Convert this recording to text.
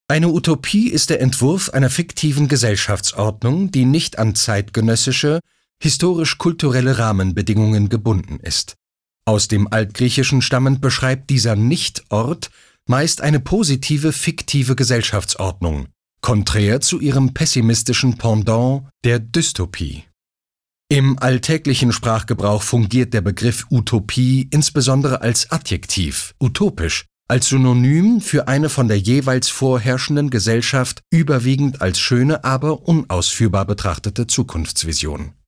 Eine Utopie ist der Entwurf einer fiktiven Gesellschaftsordnung, die nicht an zeitgenössische, historisch-kulturelle Rahmenbedingungen gebunden ist. Aus dem Altgriechischen stammend beschreibt dieser Nicht-Ort meist eine positive fiktive Gesellschaftsordnung, konträr zu ihrem pessimistischen Pendant, der Dystopie. Im alltäglichen Sprachgebrauch fungiert der Begriff Utopie insbesondere als Adjektiv, utopisch, als Synonym für eine von der jeweils vorherrschenden Gesellschaft überwiegend als schöne, aber unausführbar betrachtete Zukunftsvision.